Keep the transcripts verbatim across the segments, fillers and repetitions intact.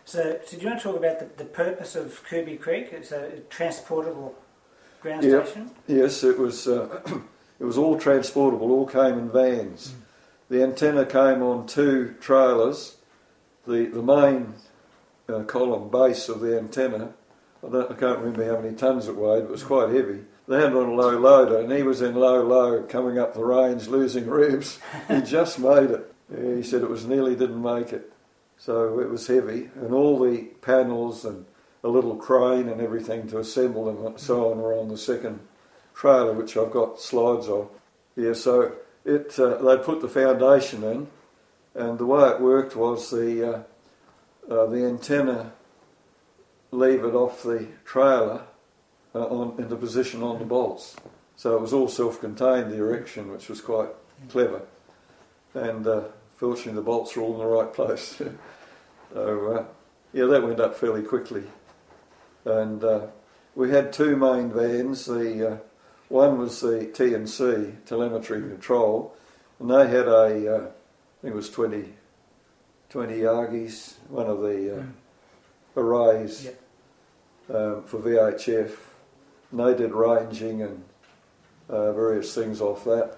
So, so do you want to talk about the, the purpose of Kirby Creek? It's a transportable ground Yep. station? Yes, it was uh, it was all transportable, all came in vans. Mm. The antenna came on two trailers. The, the main uh, column base of the antenna, I, don't, I can't remember how many tonnes it weighed, but it was quite heavy. They had on a low loader, and he was in low, low, coming up the range, losing revs. He just made it. Yeah, he said it was nearly didn't make it. So it was heavy, and all the panels and a little crane and everything to assemble them and so on were on the second trailer, which I've got slides of. Yeah, so it uh, they put the foundation in, and the way it worked was the uh, uh, the antenna levered off the trailer uh, on into position on the bolts. So it was all self-contained, the erection, which was quite clever. And uh, fortunately the bolts were all in the right place. So, uh, yeah, that went up fairly quickly. And uh, we had two main vans. The uh, one was the T N C, telemetry control, and they had a, uh, I think it was twenty, twenty Yagis, one of the uh, arrays yep. um, for V H F. And they did ranging and uh, various things off that.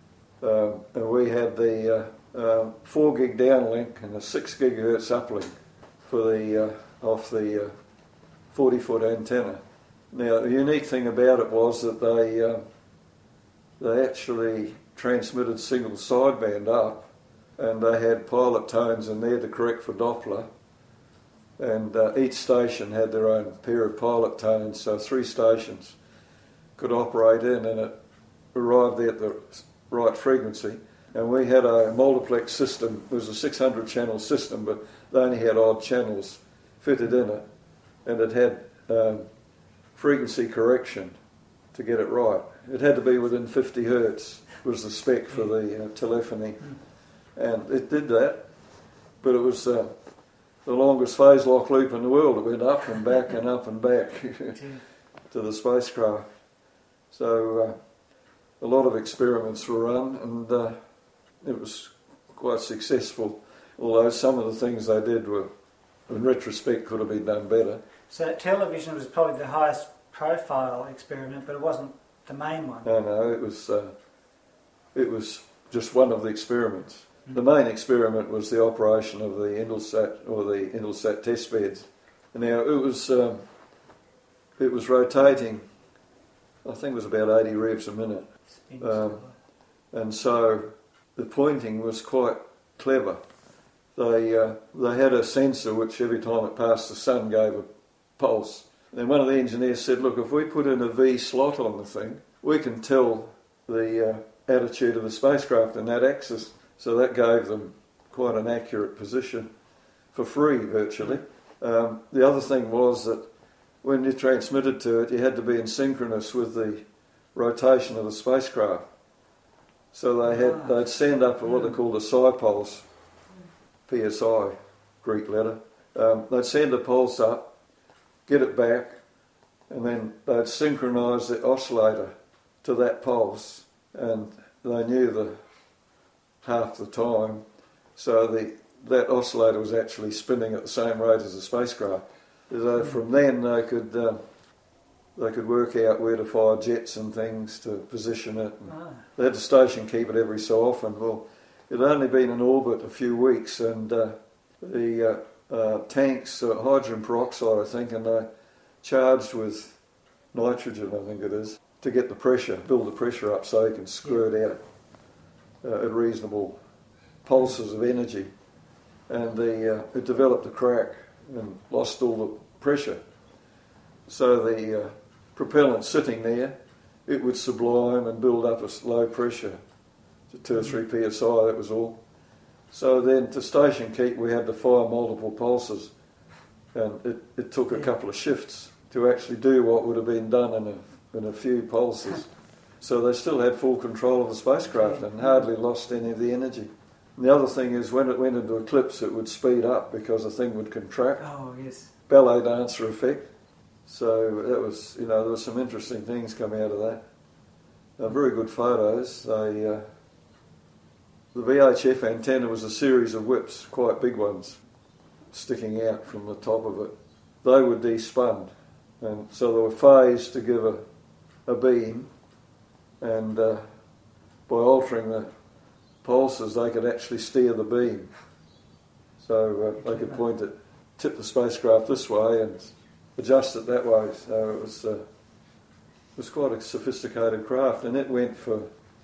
Um, and we had the uh, uh, four gig downlink and a six gigahertz uplink for the uh, off the uh, forty foot antenna. Now the unique thing about it was that they uh, they actually transmitted single sideband up, and they had pilot tones in there to correct for Doppler, and uh, each station had their own pair of pilot tones, so three stations could operate in, and it arrived there at the right frequency. And we had a multiplex system. It was a six hundred channel system, but they only had odd channels fitted in it, and it had um, frequency correction to get it right. It had to be within fifty hertz was the spec for the uh, telephony, and it did that, but it was uh, the longest phase lock loop in the world. It went up and back and up and back to the spacecraft. So uh, a lot of experiments were run, and uh, it was quite successful, although some of the things they did were, in retrospect, could have been done better. So television was probably the highest profile experiment, but it wasn't the main one. No, no, it was uh, it was just one of the experiments. Mm-hmm. The main experiment was the operation of the Intelsat or the Intelsat test beds. Now it was um, it was rotating. I think it was about eighty revs a minute, um, and so the pointing was quite clever. They uh, they had a sensor which every time it passed the sun gave a pulse. And one of the engineers said, look, if we put in a V slot on the thing, we can tell the uh, attitude of the spacecraft in that axis. So that gave them quite an accurate position for free, virtually. Um, the other thing was that when you transmitted to it, you had to be in synchronous with the rotation of the spacecraft. So they had, they'd send up what they called a psi pulse, P S I, Greek letter. Um, they'd send a pulse up, get it back, and then they'd synchronise the oscillator to that pulse, and they knew the half the time, so the that oscillator was actually spinning at the same rate as the spacecraft. So from then they could um, they could work out where to fire jets and things to position it. Ah. They had to station keep it every so often. Well, it had only been in orbit a few weeks, and uh, the uh, Uh, tanks, uh, hydrogen peroxide, I think, and they're charged with nitrogen, I think it is, to get the pressure, build the pressure up so you can squirt out uh, at reasonable pulses of energy. And the uh, it developed a crack and lost all the pressure. So the uh, propellant sitting there, it would sublime and build up a low pressure to two or three P S I, that was all. So then to station keep we had to fire multiple pulses, and it, it took a couple of shifts to actually do what would have been done in a, in a few pulses. So they still had full control of the spacecraft and hardly lost any of the energy. And the other thing is when it went into eclipse it would speed up because the thing would contract. Oh, yes. Ballet dancer effect. So that was, you know, there were some interesting things coming out of that. Uh, very good photos. They... Uh, The V H F antenna was a series of whips, quite big ones, sticking out from the top of it. They were despun, and so they were phased to give a, a beam, and uh, by altering the pulses they could actually steer the beam. So uh, they could point it, tip the spacecraft this way and adjust it that way. So it was, uh, it was quite a sophisticated craft, and it went for,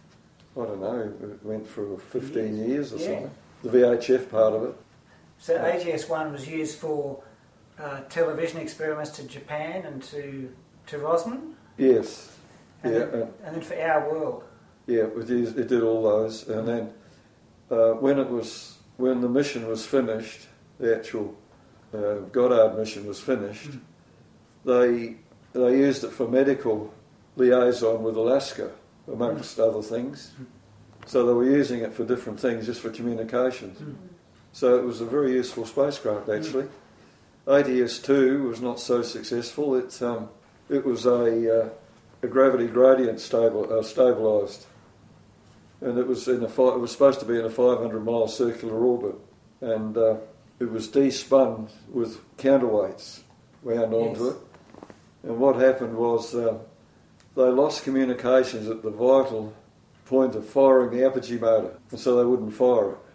I don't know, it went for fifteen years, years or yeah. something. The V H F part of it. So A G S one was used for uh, television experiments to Japan and to to Rosman? Yes. And, yeah, then, uh, and then for Our World? Yeah, it, is, it did all those. And then uh, when it was when the mission was finished, the actual uh, Goddard mission was finished, mm. they they used it for medical liaison with Alaska, amongst mm. other things. Mm. So they were using it for different things, just for communications. Mm. So it was a very useful spacecraft, actually. Mm. A T S two was not so successful. It um, it was a, uh, a gravity gradient stable, uh, stabilised, and it was in a fi- it was supposed to be in a five hundred mile circular orbit, and uh, it was despun with counterweights wound onto yes. it. And what happened was uh, they lost communications at the vital point of firing the apogee motor, and so they wouldn't fire it.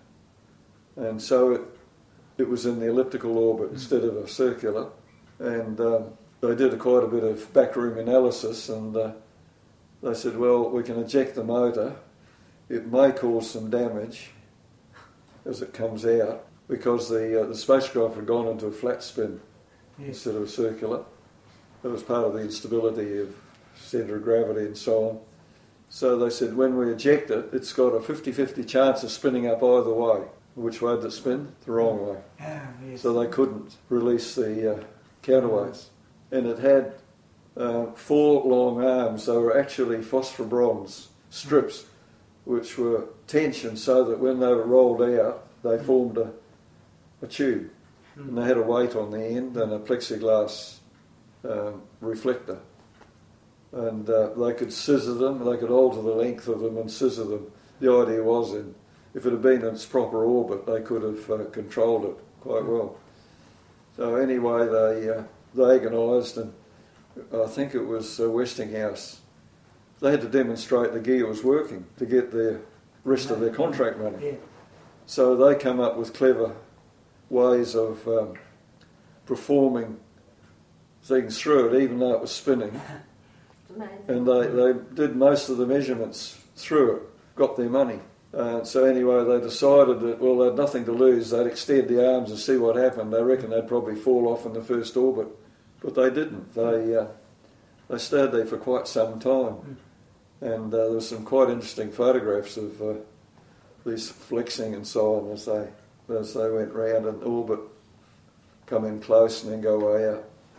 And so it, it was in the elliptical orbit instead of a circular. And um, they did a, quite a bit of backroom analysis, and uh, they said, well, we can eject the motor. It may cause some damage as it comes out, because the uh, the spacecraft had gone into a flat spin yes. instead of a circular. That was part of the instability of centre of gravity and so on. So they said, when we eject it, it's got a fifty-fifty chance of spinning up either way. Which way did it spin? The wrong way. Oh, yes. So they couldn't release the uh, counterweights. And it had uh, four long arms. They were actually phosphor-bronze strips, which were tensioned so that when they were rolled out, they formed a, a tube. And they had a weight on the end and a plexiglass um, reflector. And uh, they could scissor them, they could alter the length of them and scissor them. The idea was, in, if it had been in its proper orbit, they could have uh, controlled it quite well. So anyway, they uh, they agonised, and I think it was uh, Westinghouse. They had to demonstrate the gear was working to get the rest of their contract money. Yeah. So they come up with clever ways of um, performing things through it, even though it was spinning. And they, they did most of the measurements through it, got their money. Uh, so anyway, they decided that, well, they had nothing to lose. They'd extend the arms and see what happened. They reckon they'd probably fall off in the first orbit. But they didn't. They uh, they stayed there for quite some time. And uh, there were some quite interesting photographs of uh, these flexing and so on as they, as they went round in orbit, come in close and then go way out.